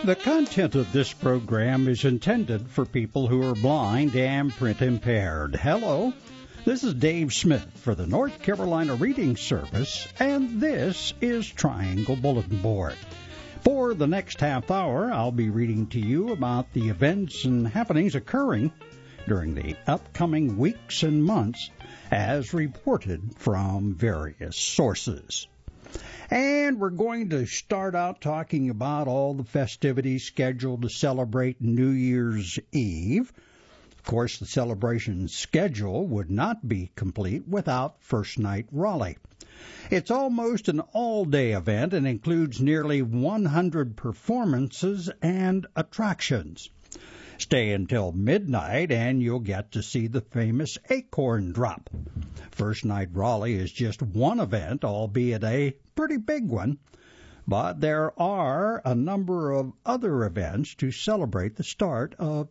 The content of this program is intended for people who are blind and print impaired. Hello, this is Dave Smith for the North Carolina Reading Service, and this is Triangle Bulletin Board. For the next half hour, I'll be reading to you about the events and happenings occurring during the upcoming weeks and months as reported from various sources. And we're going to start out talking about all the festivities scheduled to celebrate New Year's Eve. Of course, the celebration schedule would not be complete without First Night Raleigh. It's almost an all-day event and includes nearly 100 performances and attractions. Stay until midnight and you'll get to see the famous acorn drop. First Night Raleigh is just one event, albeit a pretty big one, but there are a number of other events to celebrate the start of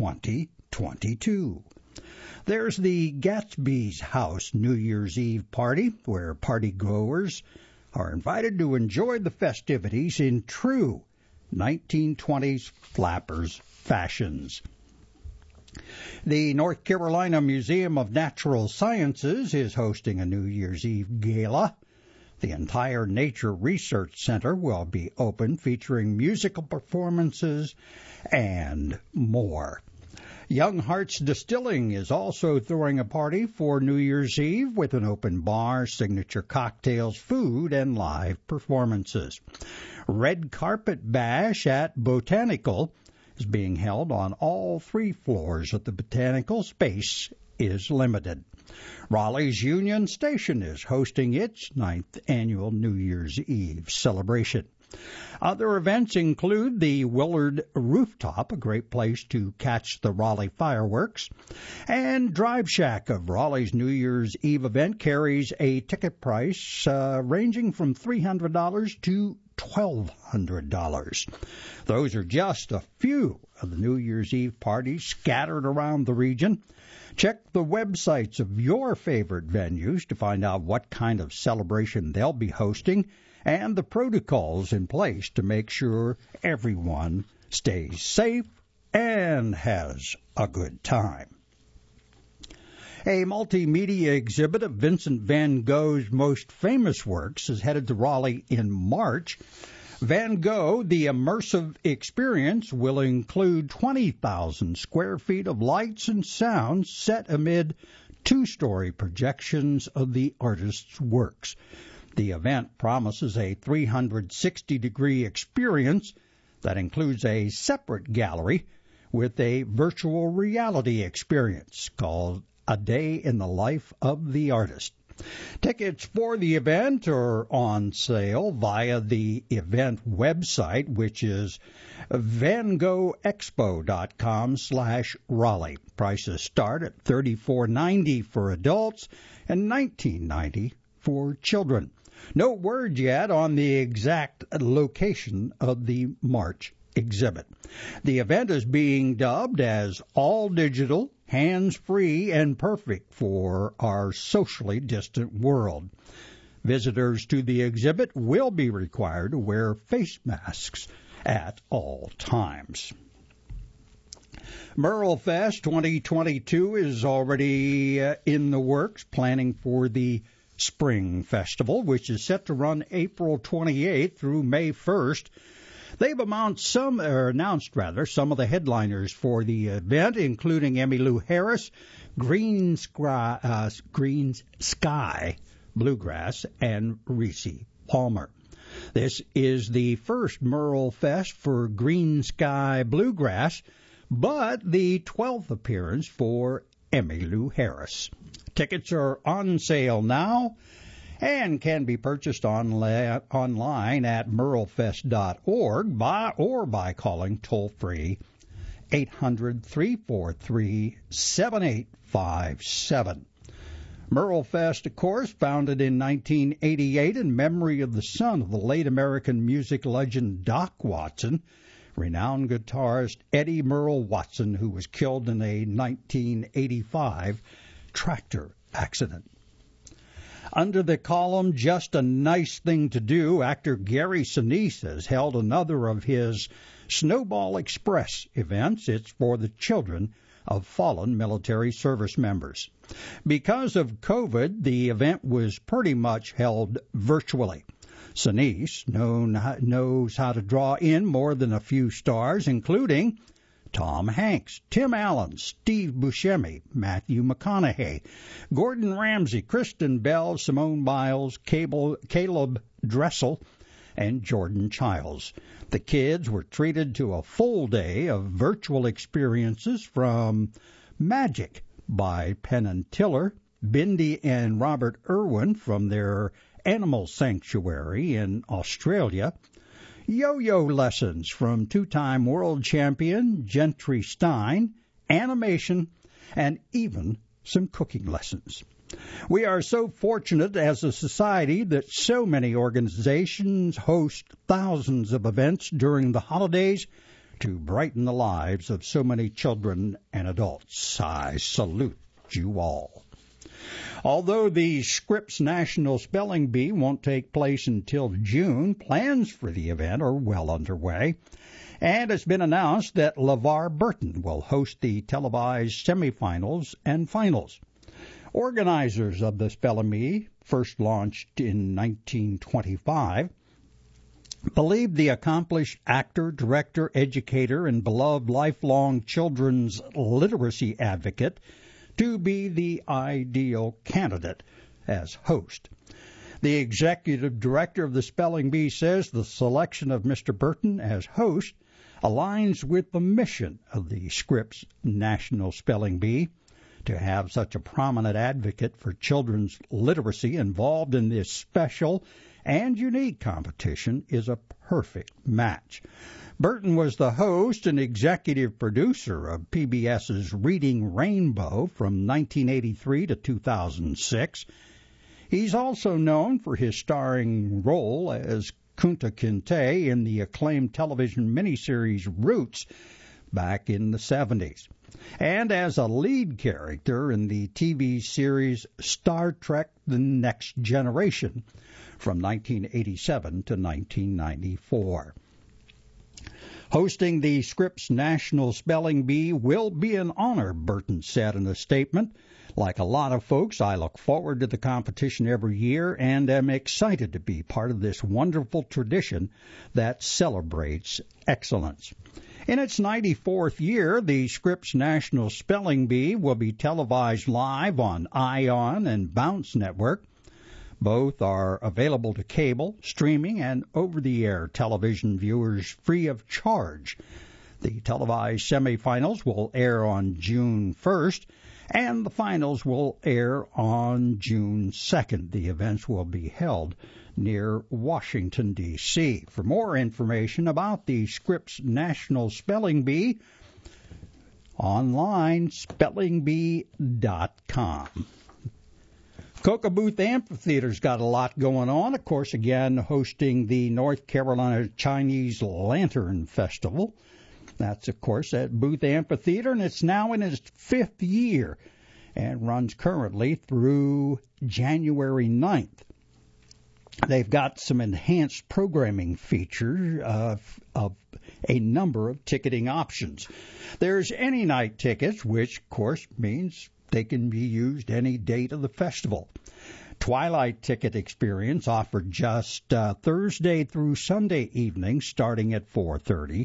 2022. There's the Gatsby's House New Year's Eve party, where partygoers are invited to enjoy the festivities in true 1920s flappers fashions. The North Carolina Museum of Natural Sciences is hosting a New Year's Eve gala. The entire Nature Research Center will be open, featuring musical performances and more. Young Hearts Distilling is also throwing a party for New Year's Eve with an open bar, signature cocktails, food, and live performances. Red Carpet Bash at Botanical is being held on all 3 floors of the Botanical. Space is limited. Raleigh's Union Station is hosting its 9th annual New Year's Eve celebration. Other events include the Willard Rooftop, a great place to catch the Raleigh fireworks, and Drive Shack of Raleigh's New Year's Eve event carries a ticket price ranging from $300 to $1,200. Those are just a few of the New Year's Eve parties scattered around the region. Check the websites of your favorite venues to find out what kind of celebration they'll be hosting and the protocols in place to make sure everyone stays safe and has a good time. A multimedia exhibit of Vincent van Gogh's most famous works is headed to Raleigh in March. Van Gogh, the immersive experience, will include 20,000 square feet of lights and sounds set amid 2-story projections of the artist's works. The event promises a 360-degree experience that includes a separate gallery with a virtual reality experience called A Day in the Life of the Artist. Tickets for the event are on sale via the event website, which is vangoghexpo.com/Raleigh. Prices start at $34.90 for adults and $19.90 for children. No word yet on the exact location of the March exhibit. The event is being dubbed as all digital, hands-free, and perfect for our socially distant world. Visitors to the exhibit will be required to wear face masks at all times. Merle Fest 2022 is already in the works, planning for the Spring Festival, which is set to run April 28th through May 1st. They've announced some of the headliners for the event, including Emmylou Harris, Green Sky Bluegrass, and Reese Palmer. This is the first Merle Fest for Green Sky Bluegrass, but the 12th appearance for Emmylou Harris. Tickets are on sale now and can be purchased online at merlefest.org by calling toll-free 800-343-7857. Merle Fest, of course, founded in 1988 in memory of the son of the late American music legend Doc Watson, renowned guitarist Eddie Merle Watson, who was killed in a 1985 tractor accident. Under the column Just a Nice Thing to Do, actor Gary Sinise has held another of his Snowball Express events. It's for the children of fallen military service members. Because of COVID, the event was pretty much held virtually. Sinise knows how to draw in more than a few stars, including Tom Hanks, Tim Allen, Steve Buscemi, Matthew McConaughey, Gordon Ramsay, Kristen Bell, Simone Biles, Caleb Dressel, and Jordan Childs. The kids were treated to a full day of virtual experiences from Magic by Penn and Teller, Bindi and Robert Irwin from their Animal Sanctuary in Australia, yo-yo lessons from two-time world champion Gentry Stein, animation, and even some cooking lessons. We are so fortunate as a society that so many organizations host thousands of events during the holidays to brighten the lives of so many children and adults. I salute you all. Although the Scripps National Spelling Bee won't take place until June, plans for the event are well underway, and it's been announced that LeVar Burton will host the televised semifinals and finals. Organizers of the Spelling Bee, first launched in 1925, believe the accomplished actor, director, educator, and beloved lifelong children's literacy advocate to be the ideal candidate as host. The executive director of the Spelling Bee says the selection of Mr. Burton as host aligns with the mission of the Scripps National Spelling Bee. To have such a prominent advocate for children's literacy involved in this special and unique competition is a perfect match. Burton was the host and executive producer of PBS's Reading Rainbow from 1983 to 2006. He's also known for his starring role as Kunta Kinte in the acclaimed television miniseries Roots back in the 70s, and as a lead character in the TV series Star Trek The Next Generation from 1987 to 1994. Hosting the Scripps National Spelling Bee will be an honor, Burton said in a statement. Like a lot of folks, I look forward to the competition every year and am excited to be part of this wonderful tradition that celebrates excellence. In its 94th year, the Scripps National Spelling Bee will be televised live on ION and Bounce Network. Both are available to cable, streaming, and over-the-air television viewers free of charge. The televised semifinals will air on June 1st, and the finals will air on June 2nd. The events will be held near Washington, D.C. For more information about the Scripps National Spelling Bee, online, spellingbee.com. Kokobuth Amphitheater's got a lot going on. Of course, again, hosting the North Carolina Chinese Lantern Festival. That's, of course, at Booth Amphitheater, and it's now in its 5th year and runs currently through January 9th. They've got some enhanced programming features of a number of ticketing options. There's any night tickets, which, of course, means they can be used any date of the festival. Twilight ticket experience offered just Thursday through Sunday evenings starting at 4:30.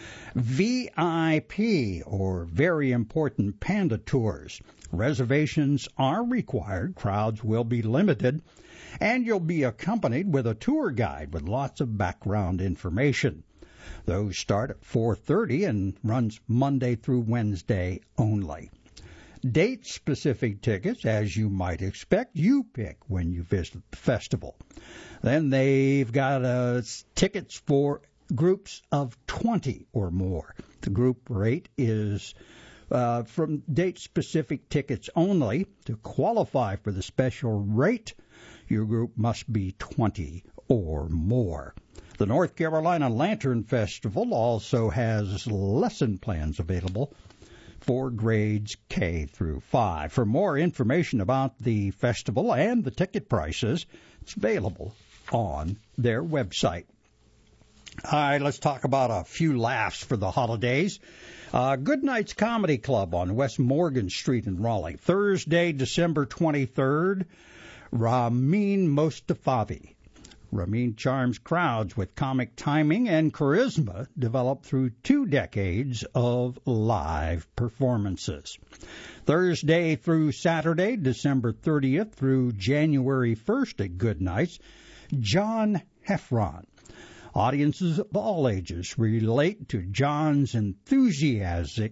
VIP, or Very Important Panda Tours. Reservations are required, crowds will be limited, and you'll be accompanied with a tour guide with lots of background information. Those start at 4:30 and runs Monday through Wednesday only. Date-specific tickets, as you might expect, you pick when you visit the festival. Then they've got tickets for groups of 20 or more. The group rate is from date-specific tickets only. To qualify for the special rate, your group must be 20 or more. The North Carolina Lantern Festival also has lesson plans available for grades K through 5. For more information about the festival and the ticket prices, it's available on their website. All right, let's talk about a few laughs for the holidays. Good Nights Comedy Club on West Morgan Street in Raleigh. Thursday, December 23rd, Ramin Mostafavi. Ramin charms crowds with comic timing and charisma developed through 2 decades of live performances. Thursday through Saturday, December 30th through January 1st at Good Nights, John Heffron. Audiences of all ages relate to John's enthusiastic,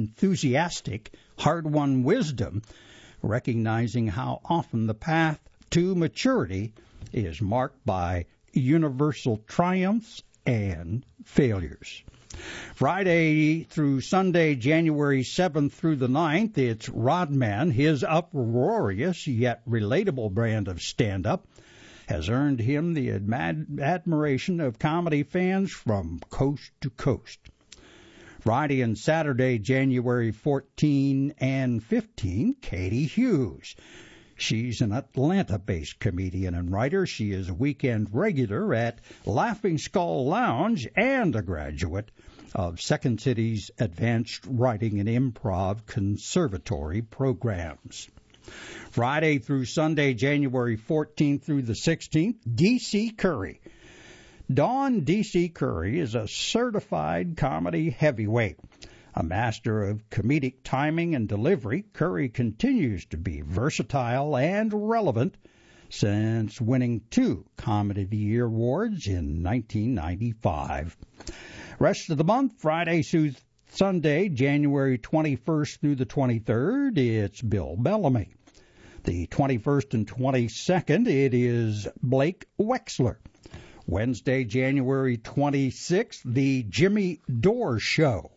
hard-won wisdom, recognizing how often the path to maturity is marked by universal triumphs and failures. Friday through Sunday, January 7th through the 9th, it's Rodman. His uproarious yet relatable brand of stand-up has earned him the admiration of comedy fans from coast to coast. Friday and Saturday, January 14 and 15, Katie Hughes. She's an Atlanta-based comedian and writer. She is a weekend regular at Laughing Skull Lounge and a graduate of Second City's Advanced Writing and Improv Conservatory programs. Friday through Sunday, January 14th through the 16th, D.C. Curry. Dawn D.C. Curry is a certified comedy heavyweight. A master of comedic timing and delivery, Curry continues to be versatile and relevant since winning 2 Comedy of the Year awards in 1995. Rest of the month, Friday through Sunday, January 21st through the 23rd, it's Bill Bellamy. The 21st and 22nd, it is Blake Wexler. Wednesday, January 26th, the Jimmy Dore Show.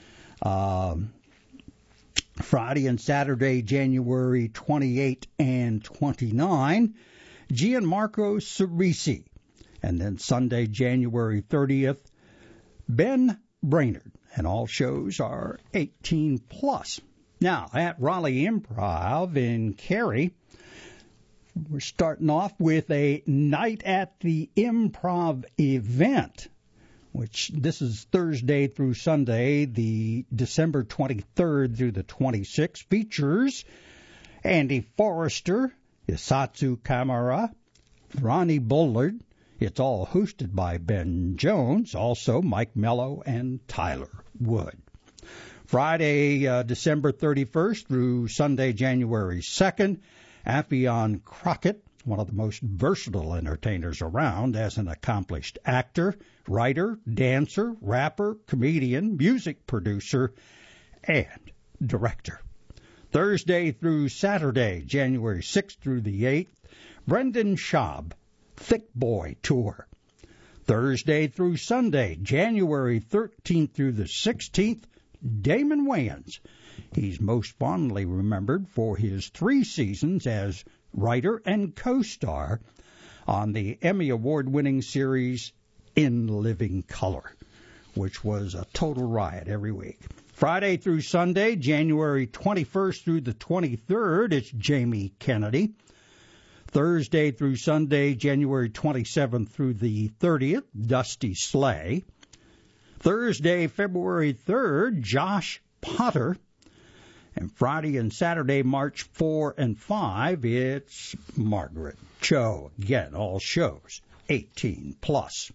Friday and Saturday, January 28 and 29, Gianmarco Cerisi. And then Sunday, January 30th, Ben Brainerd. And all shows are 18 plus. Now, at Raleigh Improv in Cary, we're starting off with a Night at the Improv event, which this is Thursday through Sunday, the December 23rd through the 26th, features Andy Forrester, Isatsu Kamara, Ronnie Bullard. It's all hosted by Ben Jones, also Mike Mello and Tyler Wood. Friday, December 31st through Sunday, January 2nd, Affion Crockett, one of the most versatile entertainers around as an accomplished actor, writer, dancer, rapper, comedian, music producer, and director. Thursday through Saturday, January 6th through the 8th, Brendan Schaub, Thick Boy Tour. Thursday through Sunday, January 13th through the 16th, Damon Wayans. He's most fondly remembered for his 3 seasons as writer and co-star on the Emmy Award-winning series In Living Color, which was a total riot every week. Friday through Sunday, January 21st through the 23rd, it's Jamie Kennedy. Thursday through Sunday, January 27th through the 30th, Dusty Slay. Thursday, February 3rd, Josh Potter. And Friday and Saturday, March 4 and 5, it's Margaret Cho. Again, all shows 18 plus.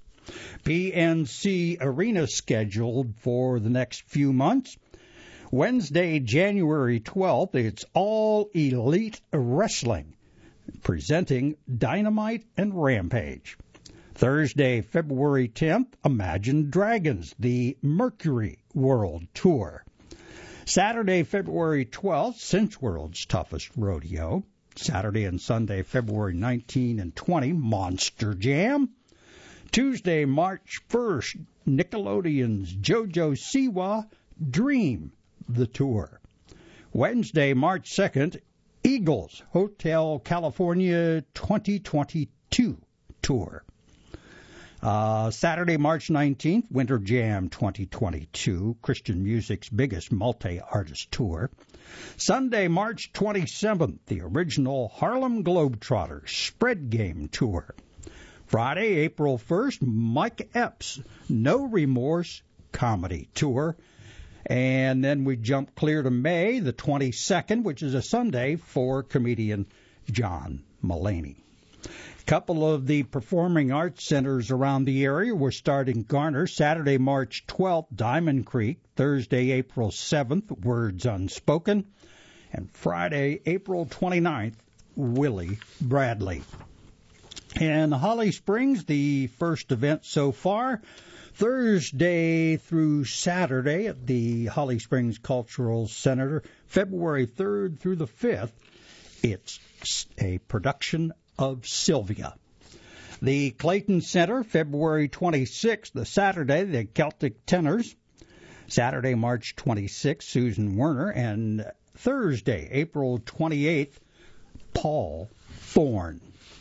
PNC Arena scheduled for the next few months. Wednesday, January 12th, it's All Elite Wrestling, presenting Dynamite and Rampage. Thursday, February 10th, Imagine Dragons, the Mercury World Tour. Saturday, February 12th, Cinch World's Toughest Rodeo. Saturday and Sunday, February 19 and 20, Monster Jam. Tuesday, March 1st, Nickelodeon's JoJo Siwa, Dream, the Tour. Wednesday, March 2nd, Eagles Hotel California 2022 Tour. Saturday, March 19th, Winter Jam 2022, Christian music's biggest multi-artist tour. Sunday, March 27th, the original Harlem Globetrotters Spread Game Tour. Friday, April 1st, Mike Epps' No Remorse Comedy Tour. And then we jump clear to May the 22nd, which is a Sunday, for comedian John Mulaney. A couple of the performing arts centers around the area will start in Garner. Saturday, March 12th, Diamond Creek. Thursday, April 7th, Words Unspoken. And Friday, April 29th, Willie Bradley. In Holly Springs, the first event so far, Thursday through Saturday at the Holly Springs Cultural Center, February 3rd through the 5th. It's a production of Sylvia. The Clayton Center, February 26th, the Saturday, the Celtic Tenors. Saturday, March 26th, Susan Werner. And Thursday, April 28th, Paul Thorne.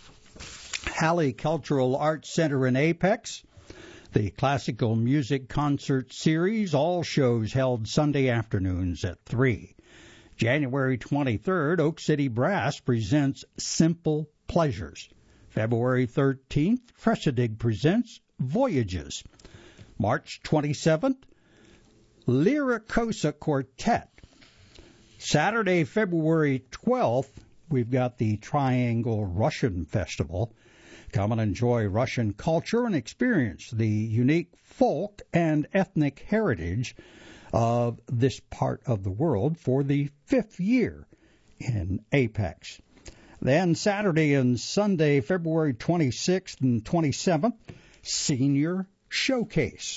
Halley Cultural Arts Center in Apex. The Classical Music Concert Series, all shows held Sunday afternoons at 3. January 23rd, Oak City Brass presents Simple Pleasures. February 13th, Freshedig presents Voyages. March 27th, Lyricosa Quartet. Saturday, February 12th, we've got the Triangle Russian Festival. Come and enjoy Russian culture and experience the unique folk and ethnic heritage of this part of the world for the 5th year in Apex. Then Saturday and Sunday, February 26th and 27th, Senior Showcase.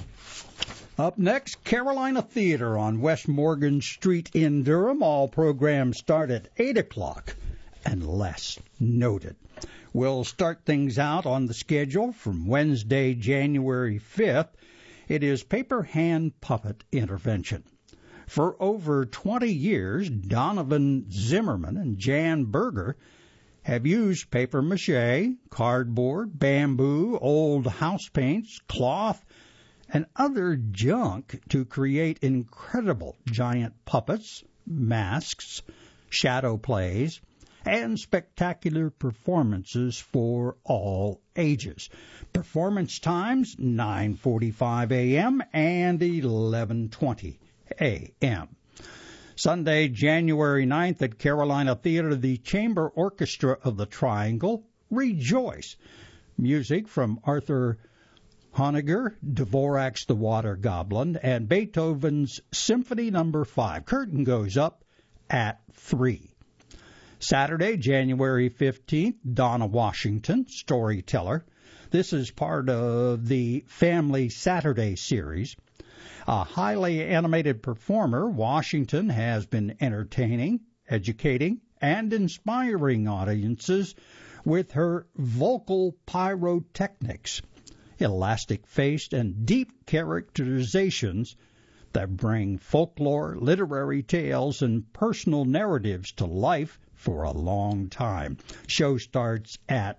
Up next, Carolina Theater on West Morgan Street in Durham. All programs start at 8 o'clock, unless noted. We'll start things out on the schedule from Wednesday, January 5th. It is Paper Hand Puppet Intervention. For over 20 years, Donovan Zimmerman and Jan Berger have used paper mache, cardboard, bamboo, old house paints, cloth, and other junk to create incredible giant puppets, masks, shadow plays, and spectacular performances for all ages. Performance times 9:45 a.m. and 11:20 a.m. Sunday, January 9th at Carolina Theater, the Chamber Orchestra of the Triangle, Rejoice. Music from Arthur Honegger, Dvorak's The Water Goblin, and Beethoven's Symphony No. 5. Curtain goes up at 3. Saturday, January 15th, Donna Washington, Storyteller. This is part of the Family Saturday series. A highly animated performer, Washington has been entertaining, educating, and inspiring audiences with her vocal pyrotechnics, elastic-faced, and deep characterizations that bring folklore, literary tales, and personal narratives to life for a long time. Show starts at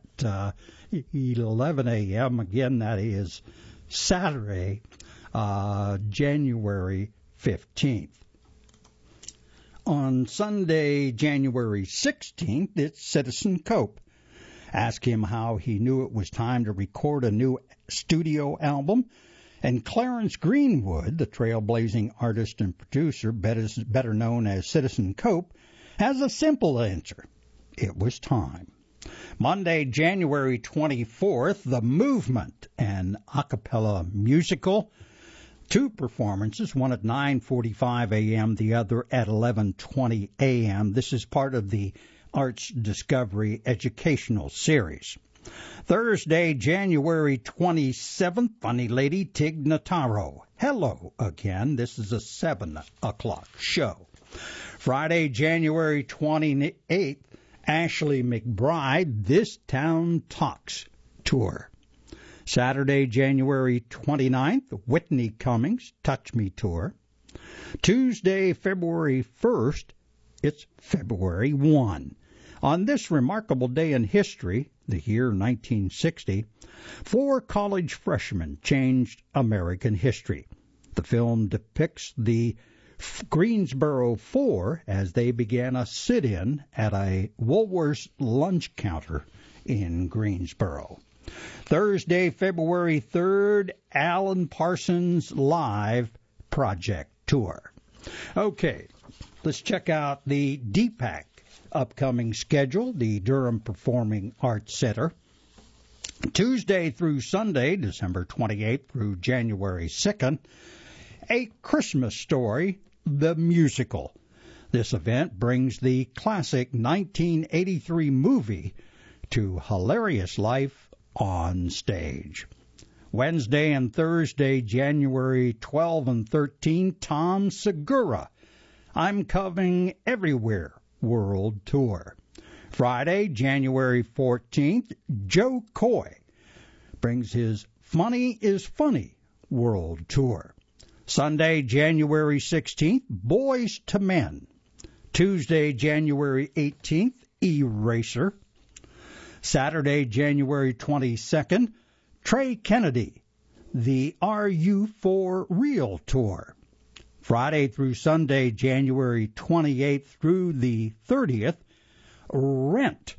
11 a.m. Again, that is Saturday, January 15th. On Sunday, January 16th, it's Citizen Cope. Ask him how he knew it was time to record a new studio album. And Clarence Greenwood, the trailblazing artist and producer, better known as Citizen Cope, has a simple answer. It was time. Monday, January 24th, The Movement, an a cappella musical. 2 performances, one at 9:45 a.m., the other at 11:20 a.m. This is part of the Arts Discovery Educational Series. Thursday, January 27th, funny lady Tig Notaro. Hello again. This is a 7 o'clock show. Friday, January 28th, Ashley McBride, This Town Talks Tour. Saturday, January 29th, Whitney Cummings, Touch Me Tour. Tuesday, February 1st, it's February 1. On this remarkable day in history, the year 1960, 4 college freshmen changed American history. The film depicts the Greensboro Four as they began a sit-in at a Woolworth's lunch counter in Greensboro. Thursday, February 3rd, Alan Parsons Live Project Tour. Okay, let's check out the DPAC upcoming schedule, the Durham Performing Arts Center. Tuesday through Sunday, December 28th through January 2nd, A Christmas Story, the musical. This event brings the classic 1983 movie to hilarious life on stage. Wednesday and Thursday, January 12 and 13, Tom Segura, I'm Coming Everywhere World Tour. Friday, January 14th, Joe Coy brings his Funny is Funny World Tour. Sunday, January 16th, Boys to Men. Tuesday, January 18th, Eraser. Saturday, January 22nd, Trey Kennedy, the Are You For Real Tour. Friday through Sunday, January 28th through the 30th, Rent.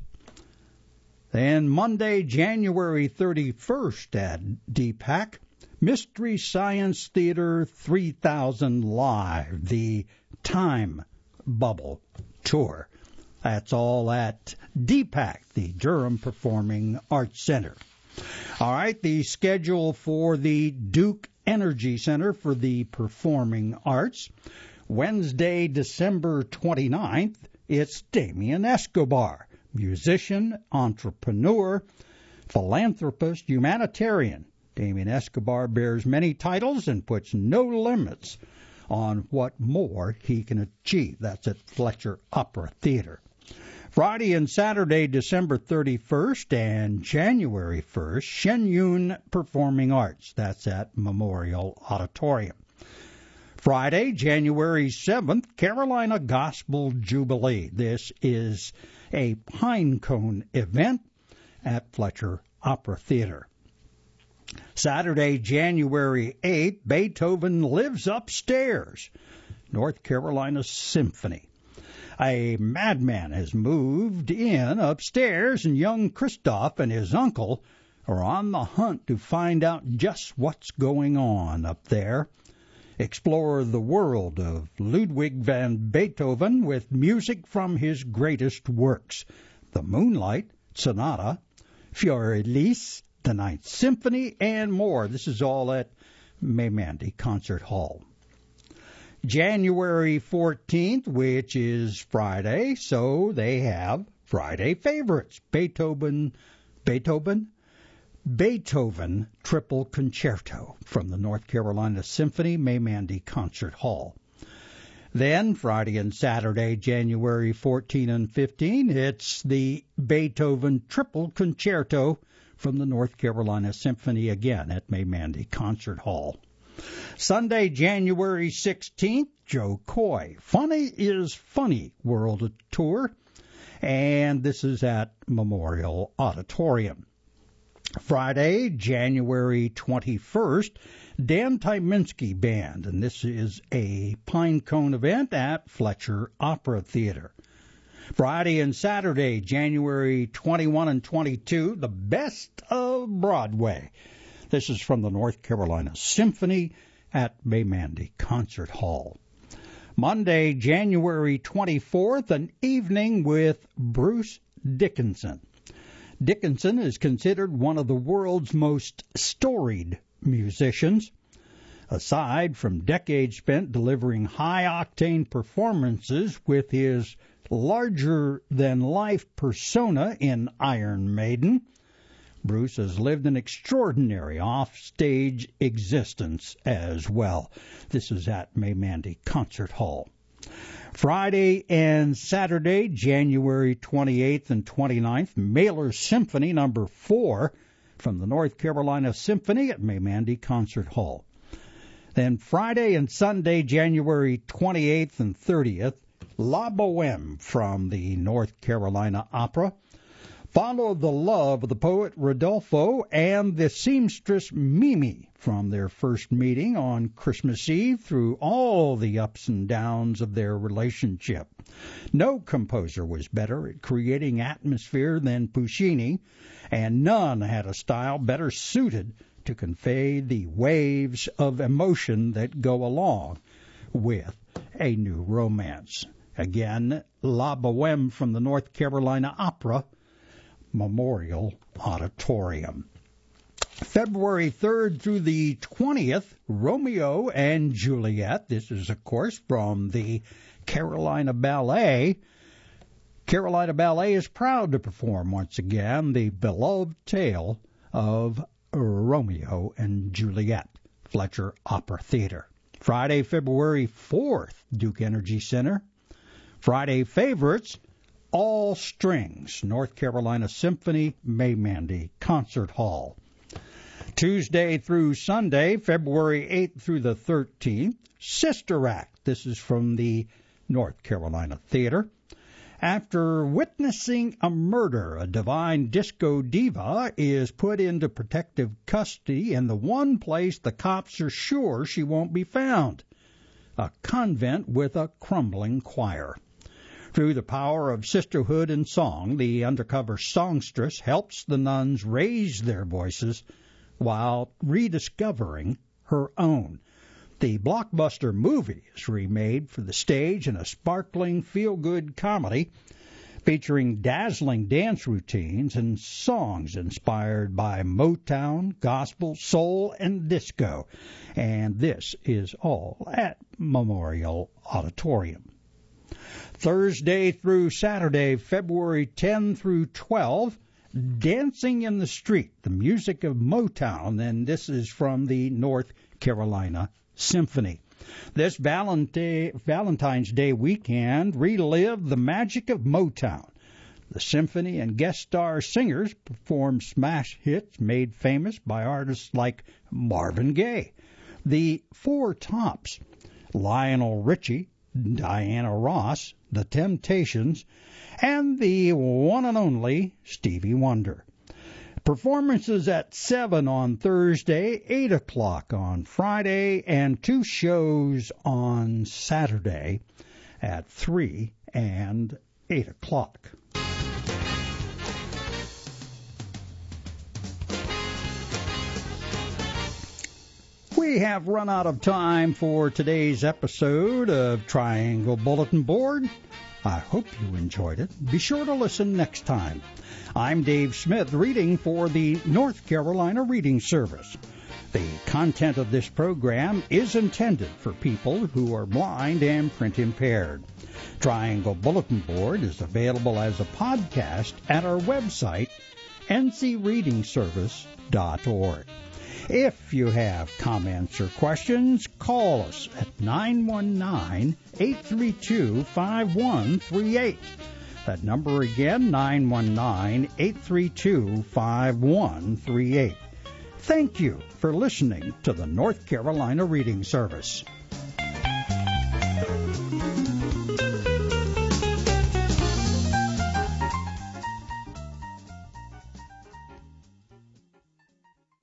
Then Monday, January 31st at DPAC, Mystery Science Theater 3000 Live, the Time Bubble Tour. That's all at DPAC, the Durham Performing Arts Center. All right, the schedule for the Duke Energy Center for the Performing Arts. Wednesday, December 29th, it's Damien Escobar, musician, entrepreneur, philanthropist, humanitarian. Damien Escobar bears many titles and puts no limits on what more he can achieve. That's at Fletcher Opera Theater. Friday and Saturday, December 31st and January 1st, Shen Yun Performing Arts. That's at Memorial Auditorium. Friday, January 7th, Carolina Gospel Jubilee. This is a pine cone event at Fletcher Opera Theater. Saturday, January 8th, Beethoven Lives Upstairs, North Carolina Symphony. A madman has moved in upstairs, and young Christoph and his uncle are on the hunt to find out just what's going on up there. Explore the world of Ludwig van Beethoven with music from his greatest works, the Moonlight Sonata, Fiorelise, the Ninth Symphony, and more. This is all at May Mandy Concert Hall. January 14th, which is Friday, so they have Friday favorites. Beethoven Triple Concerto from the North Carolina Symphony, May Mandy Concert Hall. Then Friday and Saturday, January 14 and 15, it's the Beethoven Triple Concerto from the North Carolina Symphony, again at May Mandy Concert Hall. Sunday, January 16th, Joe Coy, Funny is Funny World Tour, and this is at Memorial Auditorium. Friday, January 21st, Dan Tyminski Band, and this is a pine cone event at Fletcher Opera Theater. Friday and Saturday, January 21 and 22, the Best of Broadway. This is from the North Carolina Symphony at May Mandy Concert Hall. Monday, January 24th, an evening with Bruce Dickinson. Dickinson is considered one of the world's most storied musicians. Aside from decades spent delivering high-octane performances with his larger-than-life persona in Iron Maiden, Bruce has lived an extraordinary off-stage existence as well. This is at May Mandy Concert Hall. Friday and Saturday, January 28th and 29th, Mailer Symphony No. 4 from the North Carolina Symphony at May Mandy Concert Hall. Then Friday and Sunday, January 28th and 30th, La Boheme from the North Carolina Opera. Follow the love of the poet Rodolfo and the seamstress Mimi from their first meeting on Christmas Eve through all the ups and downs of their relationship. No composer was better at creating atmosphere than Puccini, and none had a style better suited to convey the waves of emotion that go along with a new romance. Again, La Boheme from the North Carolina Opera Memorial Auditorium. February 3rd through the 20th, Romeo and Juliet. This is, of course, from the Carolina Ballet. Carolina Ballet is proud to perform once again the beloved tale of Romeo and Juliet, Fletcher Opera Theater. Friday, February 4th, Duke Energy Center. Friday favorites, All Strings, North Carolina Symphony, Maymandy Concert Hall. Tuesday through Sunday, February 8th through the 13th, Sister Act. This is from the North Carolina Theater. After witnessing a murder, a divine disco diva is put into protective custody in the one place the cops are sure she won't be found, a convent with a crumbling choir. Through the power of sisterhood and song, the undercover songstress helps the nuns raise their voices while rediscovering her own. The blockbuster movie is remade for the stage in a sparkling, feel-good comedy featuring dazzling dance routines and songs inspired by Motown, gospel, soul, and disco. And this is all at Memorial Auditorium. Thursday through Saturday, February 10 through 12, Dancing in the Street, the music of Motown, and this is from the North Carolina Symphony. This Valentine's Day weekend, relive the magic of Motown. The symphony and guest star singers perform smash hits made famous by artists like Marvin Gaye, the Four Tops, Lionel Richie, Diana Ross, The Temptations, and the one and only Stevie Wonder. Performances at 7 on Thursday, 8 o'clock on Friday, and 2 shows on Saturday at 3 and 8 o'clock. We have run out of time for today's episode of Triangle Bulletin Board. I hope you enjoyed it. Be sure to listen next time. I'm Dave Smith, reading for the North Carolina Reading Service. The content of this program is intended for people who are blind and print impaired. Triangle Bulletin Board is available as a podcast at our website, ncreadingservice.org. If you have comments or questions, call us at 919-832-5138. That number again, 919-832-5138. Thank you for listening to the North Carolina Reading Service.